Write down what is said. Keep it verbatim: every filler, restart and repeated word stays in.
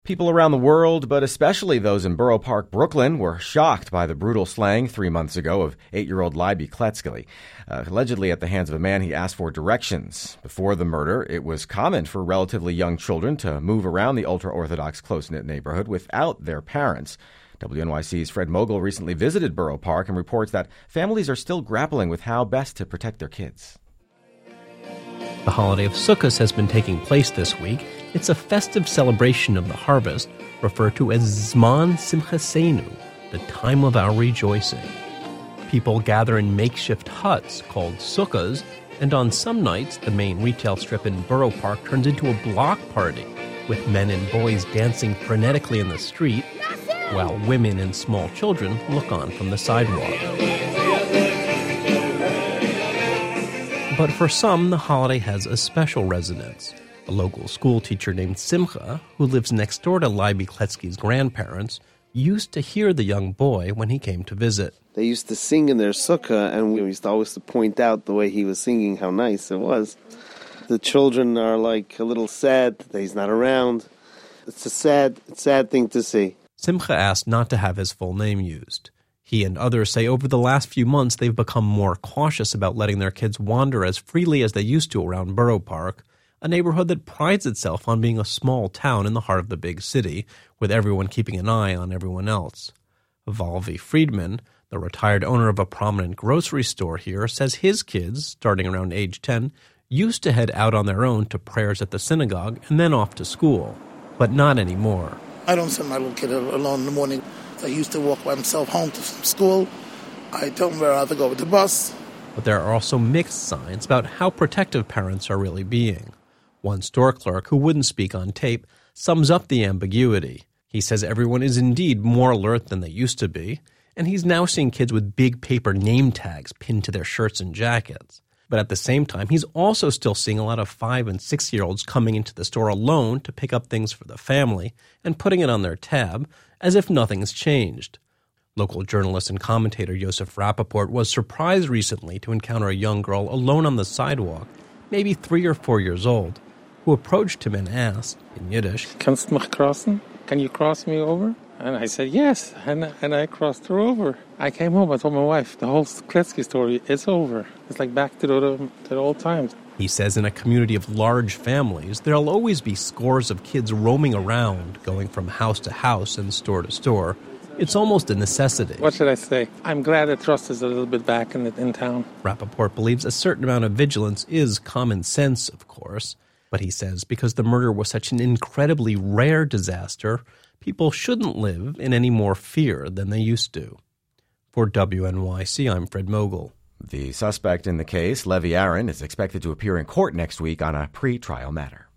People around the world, but especially those in Borough Park, Brooklyn, were shocked by the brutal slaying three months ago of eight-year-old Libby Kletzky, uh, allegedly at the hands of a man he asked for directions. Before the murder, it was common for relatively young children to move around the ultra-Orthodox close-knit neighborhood without their parents. W N Y C's Fred Mogul recently visited Borough Park and reports that families are still grappling with how best to protect their kids. The holiday of Sukkot has been taking place this week. It's a festive celebration of the harvest, referred to as Zman Simchasenu, the time of our rejoicing. People gather in makeshift huts called sukkahs, and on some nights, the main retail strip in Borough Park turns into a block party, with men and boys dancing frenetically in the street, while women and small children look on from the sidewalk. But for some, the holiday has a special resonance. A local school teacher named Simcha, who lives next door to Libby Kletzky's grandparents, used to hear the young boy when he came to visit. They used to sing in their sukkah, and we used to always point out the way he was singing, how nice it was. The children are like a little sad that he's not around. It's a sad, sad thing to see. Simcha asked not to have his full name used. He and others say over the last few months they've become more cautious about letting their kids wander as freely as they used to around Borough Park, a neighborhood that prides itself on being a small town in the heart of the big city, with everyone keeping an eye on everyone else. Valvi Friedman, the retired owner of a prominent grocery store here, says his kids, starting around age ten, used to head out on their own to prayers at the synagogue and then off to school, but not anymore. I don't send my little kid alone in the morning. I used to walk by himself home to school. I tell him where I have to go with the bus. But there are also mixed signs about how protective parents are really being. One store clerk, who wouldn't speak on tape, sums up the ambiguity. He says everyone is indeed more alert than they used to be, and he's now seeing kids with big paper name tags pinned to their shirts and jackets. But at the same time, he's also still seeing a lot of five- and six-year-olds coming into the store alone to pick up things for the family and putting it on their tab, as if nothing's changed. Local journalist and commentator Yosef Rappaport was surprised recently to encounter a young girl alone on the sidewalk, maybe three or four years old, who approached him and asked, in Yiddish, "Kannst du mich crossen? Can you cross me over?" And I said, yes, and, and I crossed her over. I came home, I told my wife, the whole Kletzky story, it's over. It's like back to the, to the old times. He says in a community of large families, there'll always be scores of kids roaming around, going from house to house and store to store. It's almost a necessity. What should I say? I'm glad that trust is a little bit back in, the, in town. Rappaport believes a certain amount of vigilance is common sense, of course. But he says because the murder was such an incredibly rare disaster, people shouldn't live in any more fear than they used to. For W N Y C, I'm Fred Mogul. The suspect in the case, Levi Aaron, is expected to appear in court next week on a pre-trial matter.